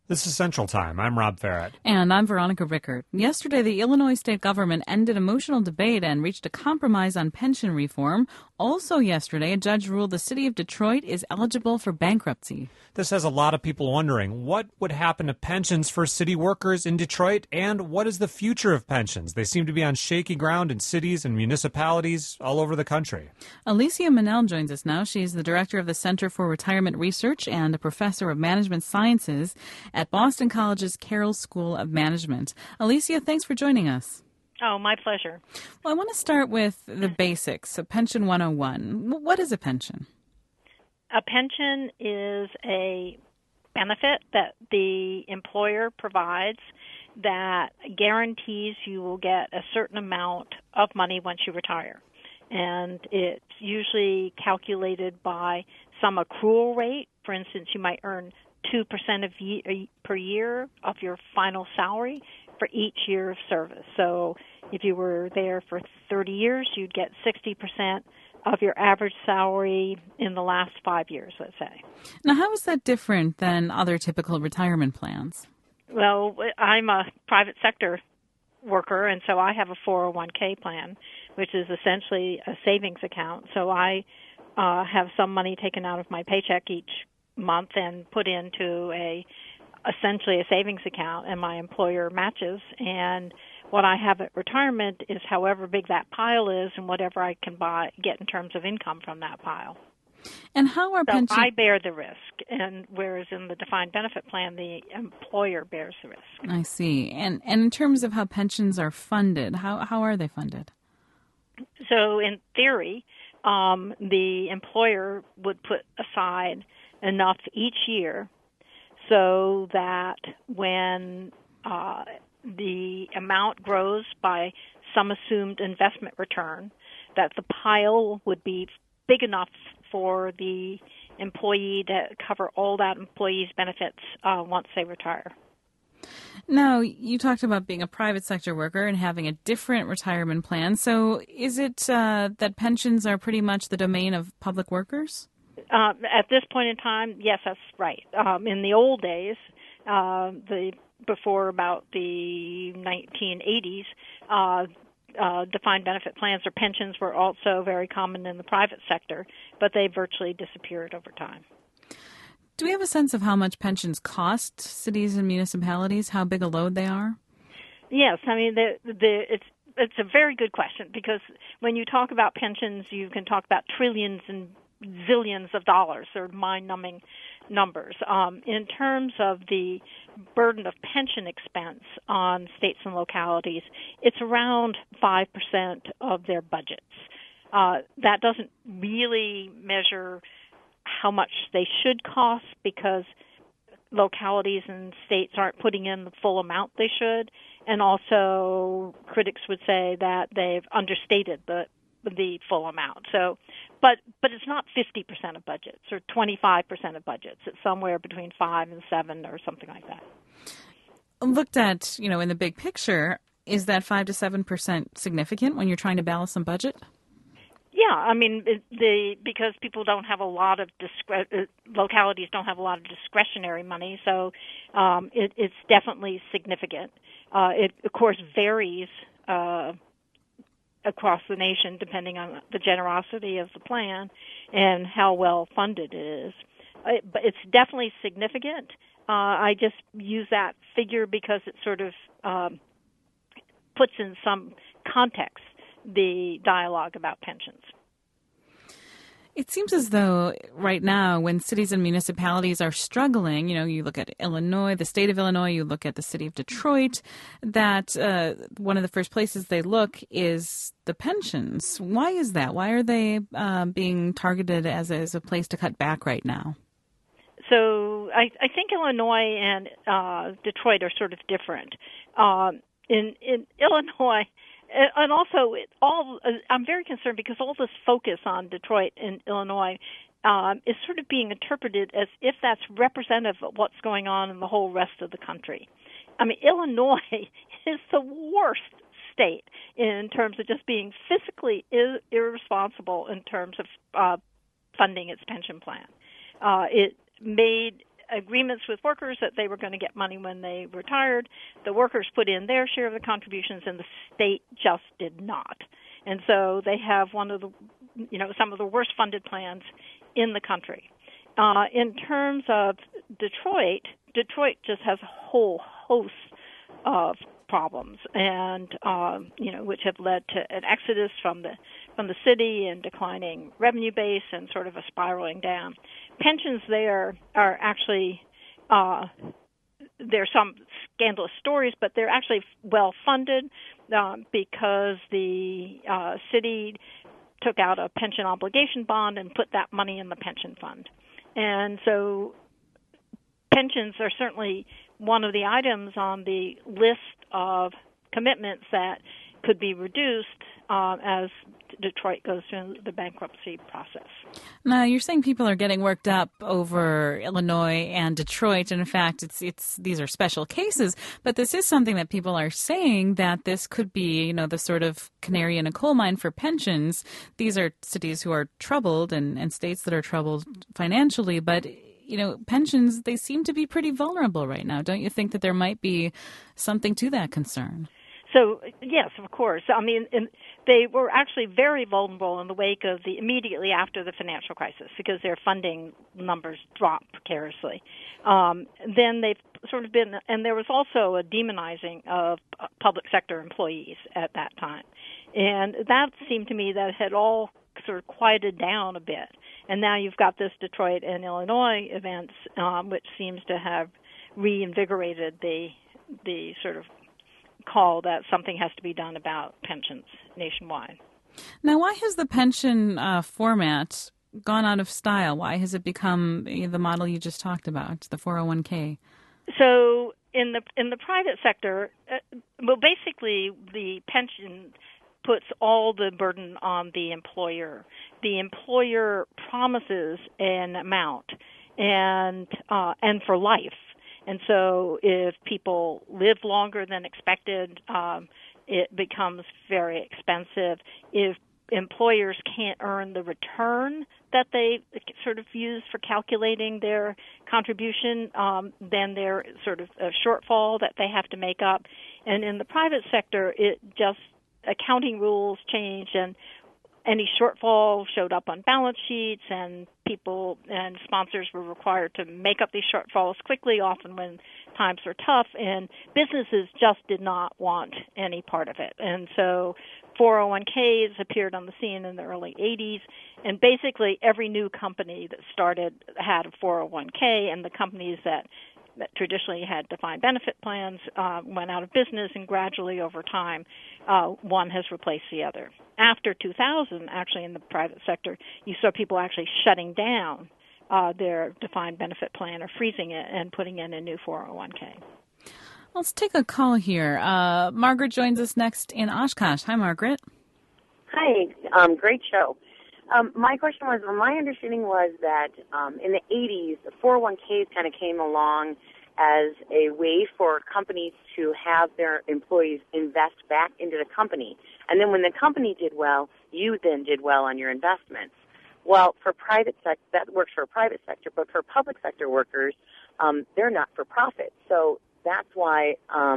This is Central Time. I'm Rob Farrett. And I'm Veronica Rickert. Yesterday, the Illinois state government ended emotional debate and reached a compromise on pension reform. Also yesterday, a judge ruled the city of Detroit is eligible for bankruptcy. This has a lot of people wondering what would happen to pensions for city workers in Detroit, and what is the future of pensions? They seem to be on shaky ground in cities and municipalities all over the country. Alicia Manel joins us now. She's the director of the Center for Retirement Research and a professor of management sciences at Boston College's Carroll School of Management. Alicia, thanks for joining us. Oh, my pleasure. Well, I want to start with the basics, so Pension 101. What is a pension? A pension is a benefit that the employer provides that guarantees you will get a certain amount of money once you retire. And it's usually calculated by some accrual rate. For instance, you might earn 2% per year of your final salary for each year of service. So if you were there for 30 years, you'd get 60% of your average salary in the last 5 years, let's say. Now, how is that different than other typical retirement plans? Well, I'm a private sector worker, and so I have a 401k plan, which is essentially a savings account. So I have some money taken out of my paycheck each month and put into essentially a savings account, and my employer matches. And what I have at retirement is however big that pile is and whatever I can get in terms of income from that pile. And how are pensions? I bear the risk, and whereas in the defined benefit plan, the employer bears the risk. I see. And in terms of how pensions are funded, how are they funded? So in theory, the employer would put aside enough each year so that when the amount grows by some assumed investment return, that the pile would be big enough for the employee to cover all that employee's benefits once they retire. Now, you talked about being a private sector worker and having a different retirement plan. So is it that pensions are pretty much the domain of public workers? At this point in time, yes, that's right. In the old days, before about the 1980s, defined benefit plans or pensions were also very common in the private sector, but they virtually disappeared over time. Do we have a sense of how much pensions cost cities and municipalities, how big a load they are? Yes, I mean, it's a very good question, because when you talk about pensions, you can talk about trillions and zillions of dollars. They're mind-numbing numbers. In terms of the burden of pension expense on states and localities, it's around 5% of their budgets. That doesn't really measure how much they should cost, because localities and states aren't putting in the full amount they should, and also critics would say that they've understated the full amount. So, but it's not 50% of budgets or 25% of budgets. It's somewhere between 5 and 7 or something like that. Looked at, in the big picture, is that 5 to 7% significant when you're trying to balance some budget? Yeah, I mean, because people don't have a lot of localities don't have a lot of discretionary money, so it's definitely significant. It of course varies across the nation depending on the generosity of the plan and how well funded it is. But it's definitely significant. I just use that figure because it sort of puts in some context the dialogue about pensions. It seems as though right now, when cities and municipalities are struggling, you look at Illinois, the state of Illinois, you look at the city of Detroit, that one of the first places they look is the pensions. Why is that? Why are they being targeted as a place to cut back right now? So I think Illinois and Detroit are sort of different. In Illinois, and also, I'm very concerned because all this focus on Detroit and Illinois is sort of being interpreted as if that's representative of what's going on in the whole rest of the country. I mean, Illinois is the worst state in terms of just being fiscally irresponsible in terms of funding its pension plan. It made agreements with workers that they were going to get money when they retired. The workers put in their share of the contributions, and the state just did not. And so they have some of the worst funded plans in the country. In terms of Detroit just has a whole host of problems, and which have led to an exodus from the city and declining revenue base and sort of a spiraling down. Pensions there are actually there's some scandalous stories, but they're actually well funded because the city took out a pension obligation bond and put that money in the pension fund. And so pensions are certainly one of the items on the list of commitments that could be reduced as Detroit goes through the bankruptcy process. Now, you're saying people are getting worked up over Illinois and Detroit, and in fact, these are special cases, but this is something that people are saying that this could be, the sort of canary in a coal mine for pensions. These are cities who are troubled and states that are troubled financially, but pensions, they seem to be pretty vulnerable right now. Don't you think that there might be something to that concern? So, yes, of course. I mean, they were actually very vulnerable in the wake of immediately after the financial crisis because their funding numbers dropped precariously. Then they've sort of been, and there was also a demonizing of public sector employees at that time. And that seemed to me that had all sort of quieted down a bit. And now you've got this Detroit and Illinois events, which seems to have reinvigorated the sort of call that something has to be done about pensions nationwide. Now, why has the pension format gone out of style? Why has it become the model you just talked about, the 401k? So in the private sector, basically the pension puts all the burden on the employer. The employer promises an amount and for life. And so if people live longer than expected, it becomes very expensive. If employers can't earn the return that they sort of use for calculating their contribution, then there's sort of a shortfall that they have to make up. And in the private sector, accounting rules changed, and any shortfall showed up on balance sheets, and people and sponsors were required to make up these shortfalls quickly, often when times were tough, and businesses just did not want any part of it. And so 401ks appeared on the scene in the early 80s, and basically every new company that started had a 401k, and the companies that traditionally had defined benefit plans went out of business, and gradually over time one has replaced the other. After 2000, actually in the private sector, you saw people actually shutting down their defined benefit plan or freezing it and putting in a new 401k. Let's take a call here. Margaret joins us next in Oshkosh. Hi, Margaret. Hi. Great show. My question was, my understanding was that in the 80s, the 401ks kind of came along as a way for companies to have their employees invest back into the company. And then when the company did well, you then did well on your investments. Well, for private sector, that works for private sector, but for public sector workers, they're not for profit. So that's why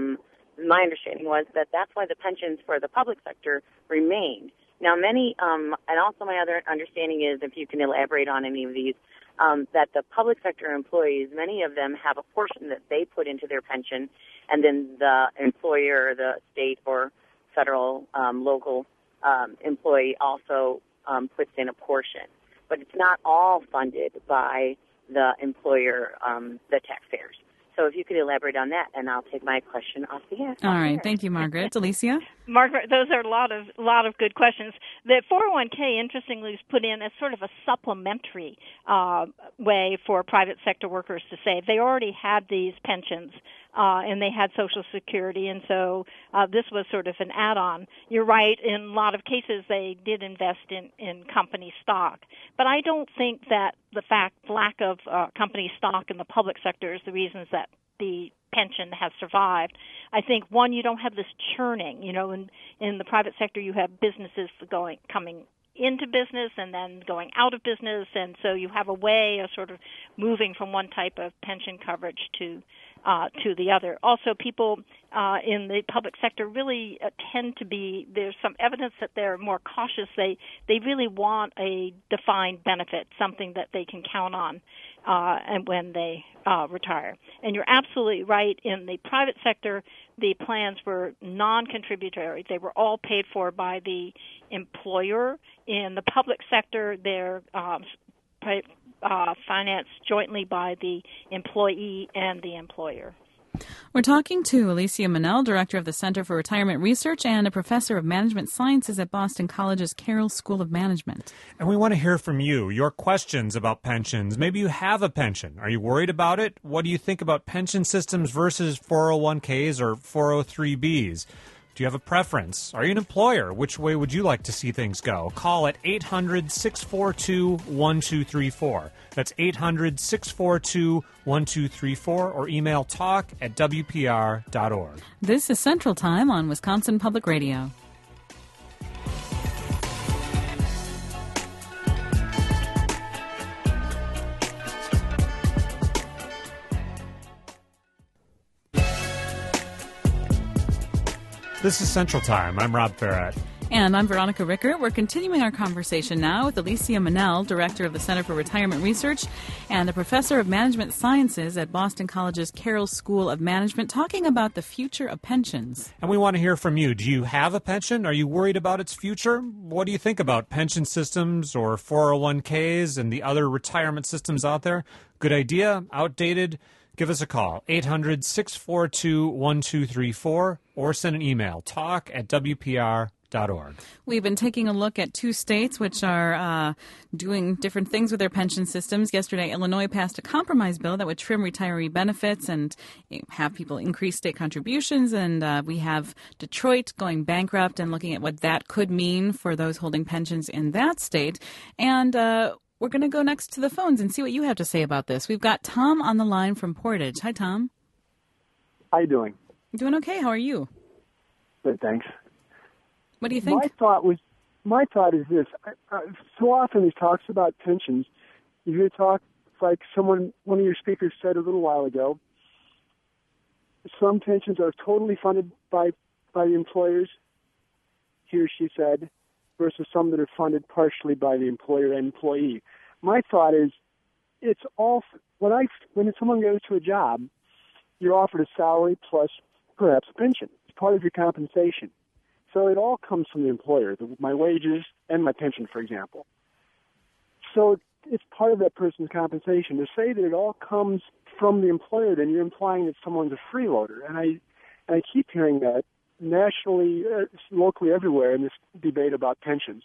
my understanding was that's why the pensions for the public sector remained. Now, many, and also my other understanding is, if you can elaborate on any of these, that the public sector employees, many of them have a portion that they put into their pension, and then the employer, the state or federal, local employee also puts in a portion. But it's not all funded by the employer, the taxpayers. So if you could elaborate on that, and I'll take my question off the air. All right. Thank you, Margaret. Alicia? Margaret, those are a lot of good questions. The 401k, interestingly, is put in as sort of a supplementary way for private sector workers to save. They already had these pensions, and they had Social Security, and so this was sort of an add-on. You're right, in a lot of cases they did invest in company stock. But I don't think that the lack of company stock in the public sector is the reasons that the pension has survived. I think, one, you don't have this churning. In the private sector, you have businesses coming into business and then going out of business, and so you have a way of sort of moving from one type of pension coverage to the other. Also, people in the public sector really tend to be, there's some evidence that they're more cautious. They really want a defined benefit, something that they can count on and when they retire. And you're absolutely right. In the private sector, the plans were non-contributory. They were all paid for by the employer. In the public sector, they're financed jointly by the employee and the employer. We're talking to Alicia Monell, Director of the Center for Retirement Research and a Professor of Management Sciences at Boston College's Carroll School of Management. And we want to hear from you, your questions about pensions. Maybe you have a pension. Are you worried about it? What do you think about pension systems versus 401ks or 403bs? Do you have a preference? Are you an employer? Which way would you like to see things go? Call at 800-642-1234. That's 800-642-1234 or email talk@wpr.org. This is Central Time on Wisconsin Public Radio. This is Central Time. I'm Rob Farrett. And I'm Veronica Ricker. We're continuing our conversation now with Alicia Monell, Director of the Center for Retirement Research and a Professor of Management Sciences at Boston College's Carroll School of Management, talking about the future of pensions. And we want to hear from you. Do you have a pension? Are you worried about its future? What do you think about pension systems or 401ks and the other retirement systems out there? Good idea? Outdated? Give us a call, 800-642-1234, or send an email, talk@wpr.org. We've been taking a look at two states which are doing different things with their pension systems. Yesterday, Illinois passed a compromise bill that would trim retiree benefits and have people increase state contributions. And we have Detroit going bankrupt and looking at what that could mean for those holding pensions in that state. And we're going to go next to the phones and see what you have to say about this. We've got Tom on the line from Portage. Hi, Tom. How you doing? Doing okay. How are you? Good, thanks. What do you think? My thought is this. So often he talks about pensions. You hear talk like one of your speakers said a little while ago. Some pensions are totally funded by the employers, he or she said, versus some that are funded partially by the employer and employee. My thought is, it's all when someone goes to a job, you're offered a salary plus perhaps a pension. It's part of your compensation. So it all comes from the employer, my wages and my pension, for example. So it's part of that person's compensation. To say that it all comes from the employer, then you're implying that someone's a freeloader. And I keep hearing that nationally, locally, everywhere in this debate about pensions.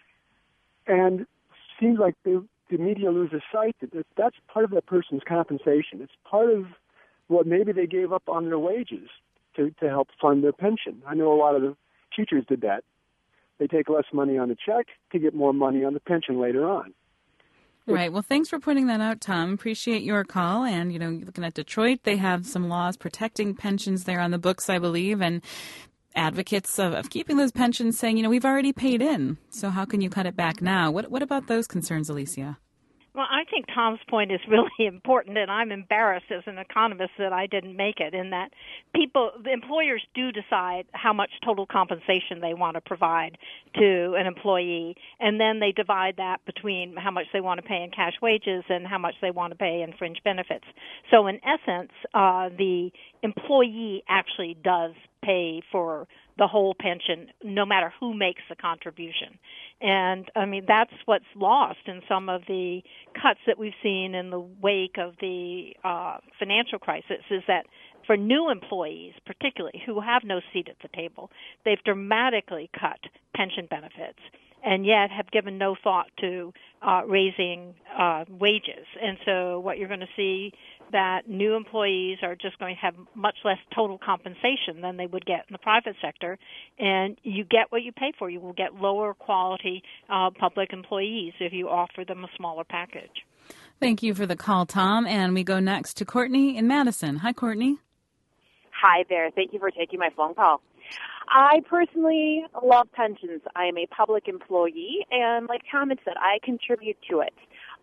And it seems like the media loses sight that that's part of that person's compensation. It's part of what maybe they gave up on their wages to help fund their pension. I know a lot of the teachers did that. They take less money on the check to get more money on the pension later on. Right. Well, thanks for pointing that out, Tom. Appreciate your call. And, looking at Detroit, they have some laws protecting pensions there on the books, I believe, and advocates of keeping those pensions saying, we've already paid in, so how can you cut it back now? What about those concerns, Alicia? Well, I think Tom's point is really important, and I'm embarrassed as an economist that I didn't make it, in that the employers do decide how much total compensation they want to provide to an employee, and then they divide that between how much they want to pay in cash wages and how much they want to pay in fringe benefits. So in essence, the employee actually does pay for the whole pension, no matter who makes the contribution. And, that's what's lost in some of the cuts that we've seen in the wake of the financial crisis, is that for new employees, particularly, who have no seat at the table, they've dramatically cut pension benefits and yet have given no thought to raising wages. And so what you're going to see, that new employees are just going to have much less total compensation than they would get in the private sector, and you get what you pay for. You will get lower quality public employees if you offer them a smaller package. Thank you for the call, Tom. And we go next to Courtney in Madison. Hi, Courtney. Hi there. Thank you for taking my phone call. I personally love pensions. I am a public employee, and like Tom had said, I contribute to it.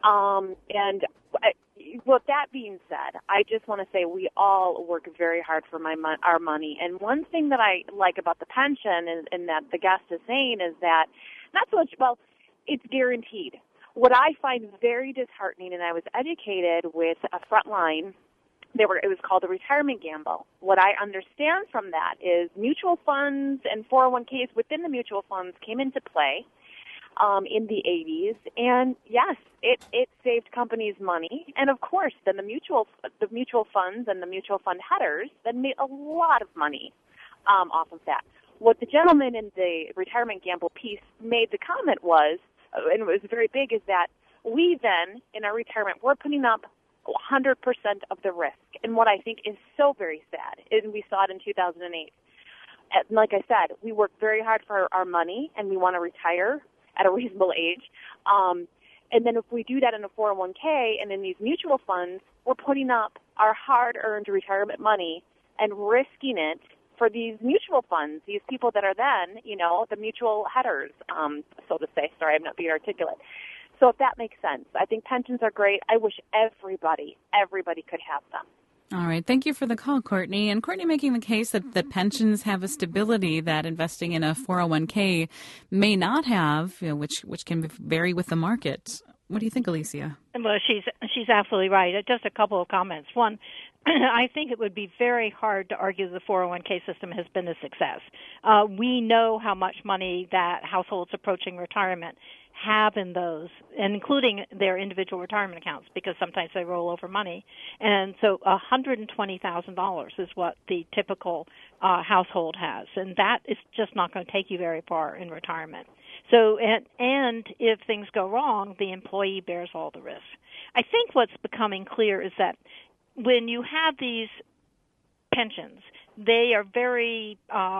With that being said, I just want to say we all work very hard for our money. And one thing that I like about the pension and that the guest is saying is that not so much about it's guaranteed. What I find very disheartening, and I was educated with a Frontline, it was called the retirement gamble. What I understand from that is mutual funds and 401ks within the mutual funds came into play in the 80s, and yes, it saved companies money, and of course, then the mutual funds and the mutual fund headers then made a lot of money off of that. What the gentleman in the retirement gamble piece made the comment was, and it was very big, is that we then, in our retirement, we're putting up 100% of the risk. And what I think is so very sad, and we saw it in 2008. And like I said, we work very hard for our money, and we want to retire at a reasonable age. And then if we do that in a 401k and in these mutual funds, we're putting up our hard-earned retirement money and risking it for these mutual funds, these people that are then, the mutual headers, so to say. Sorry, I'm not being articulate. So if that makes sense, I think pensions are great. I wish everybody could have them. All right. Thank you for the call, Courtney. And Courtney making the case that the pensions have a stability that investing in a 401k may not have, which can vary with the market. What do you think, Alicia? Well, she's absolutely right. Just a couple of comments. One, I think it would be very hard to argue the 401k system has been a success. We know how much money that households approaching retirement have in those, and including their individual retirement accounts, because sometimes they roll over money. And so $120,000 is what the typical household has, and that is just not going to take you very far in retirement. So, and if things go wrong, the employee bears all the risk. I think what's becoming clear is that when you have these pensions, they are very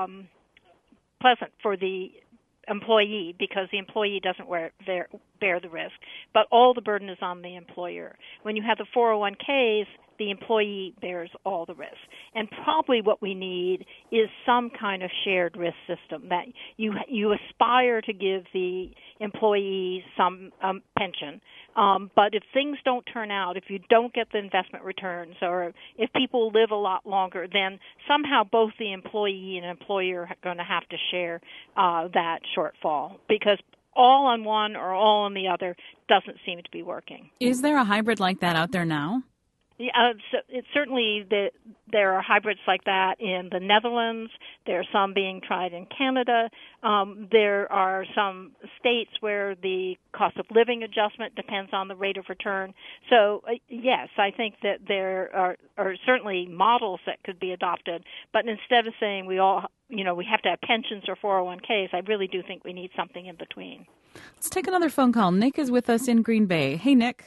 pleasant for the employee because the employee doesn't bear the risk, but all the burden is on the employer. When you have the 401ks, the employee bears all the risk. And probably what we need is some kind of shared risk system that you aspire to give the employee some pension. But if things don't turn out, if you don't get the investment returns, or if people live a lot longer, then somehow both the employee and employer are going to have to share that shortfall, because all on one or all on the other doesn't seem to be working. Is there a hybrid like that out there now? Yeah, so it's certainly there are hybrids like that in the Netherlands. There are some being tried in Canada. There are some states where the cost of living adjustment depends on the rate of return. So, yes, I think that there are certainly models that could be adopted. But instead of saying we have to have pensions or 401ks, I really do think we need something in between. Let's take another phone call. Nick is with us in Green Bay. Hey, Nick.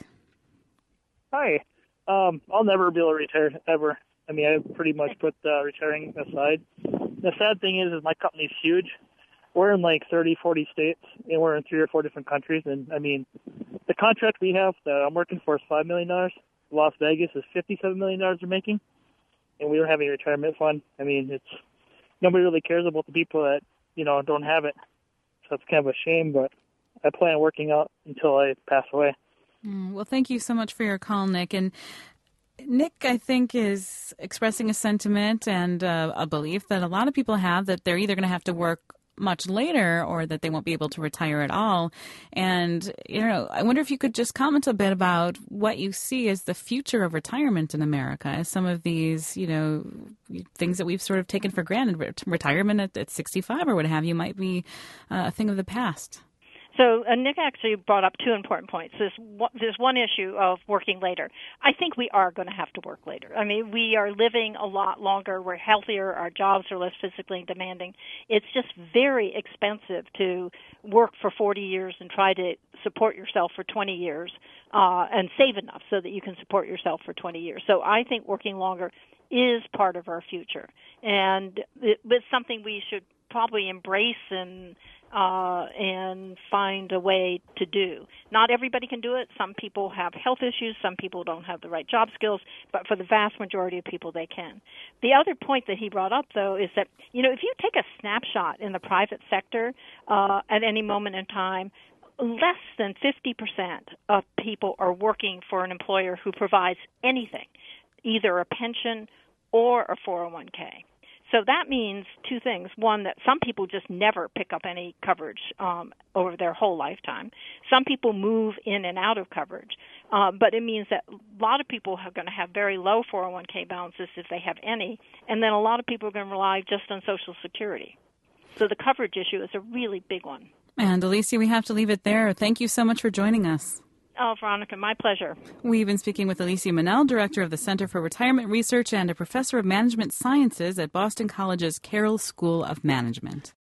Hi. I'll never be able to retire, ever. I mean, I pretty much put retiring aside. The sad thing is my company's huge. We're in like 30, 40 states, and we're in 3 or 4 different countries. And, I mean, the contract we have that I'm working for is $5 million. Las Vegas is $57 million they're making. And we don't have any retirement fund. I mean, nobody really cares about the people that, don't have it. So it's kind of a shame, but I plan on working out until I pass away. Well, thank you so much for your call, Nick. And Nick, I think, is expressing a sentiment and a belief that a lot of people have, that they're either going to have to work much later or that they won't be able to retire at all. And, I wonder if you could just comment a bit about what you see as the future of retirement in America, as some of these, things that we've sort of taken for granted, retirement at 65 or what have you, might be a thing of the past. So Nick actually brought up 2 important points. There's one issue of working later. I think we are going to have to work later. I mean, we are living a lot longer. We're healthier. Our jobs are less physically demanding. It's just very expensive to work for 40 years and try to support yourself for 20 years and save enough so that you can support yourself for 20 years. So I think working longer is part of our future. And it's something we should probably embrace and find a way to do. Not everybody can do it. Some people have health issues. Some people don't have the right job skills. But for the vast majority of people, they can. The other point that he brought up, though, is that, if you take a snapshot in the private sector at any moment in time, less than 50% of people are working for an employer who provides anything, either a pension or a 401k. So that means two things. One, that some people just never pick up any coverage over their whole lifetime. Some people move in and out of coverage. But it means that a lot of people are going to have very low 401k balances if they have any, and then a lot of people are going to rely just on Social Security. So the coverage issue is a really big one. And Alicia, we have to leave it there. Thank you so much for joining us. Oh, Veronica, my pleasure. We've been speaking with Alicia Monell, Director of the Center for Retirement Research and a Professor of Management Sciences at Boston College's Carroll School of Management.